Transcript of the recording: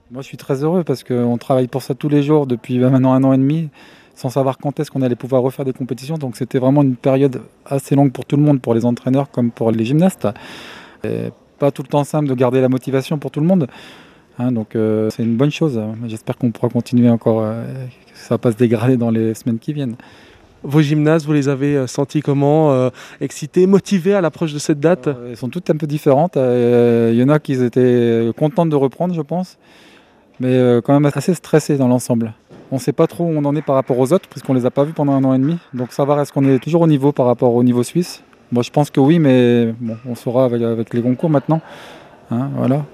Moi, je suis très heureux parce qu'on travaille pour ça tous les jours depuis maintenant 1 an et demi, sans savoir quand est-ce qu'on allait pouvoir refaire des compétitions. Donc c'était vraiment une période assez longue pour tout le monde, pour les entraîneurs comme pour les gymnastes. Et pas tout le temps simple de garder la motivation pour tout le monde, hein, donc c'est une bonne chose. J'espère qu'on pourra continuer encore, que ça va pas se dégrader dans les semaines qui viennent. Vos gymnases, vous les avez sentis comment? Excités, motivés à l'approche de cette date? Elles sont toutes un peu différentes. Il y en a qui étaient contentes de reprendre, je pense, mais quand même assez stressées dans l'ensemble. On ne sait pas trop où on en est par rapport aux autres, puisqu'on ne les a pas vus pendant 1 an et demi. Donc savoir est-ce qu'on est toujours au niveau par rapport au niveau suisse. Moi je pense que oui, mais bon, on saura avec les concours maintenant, hein, voilà.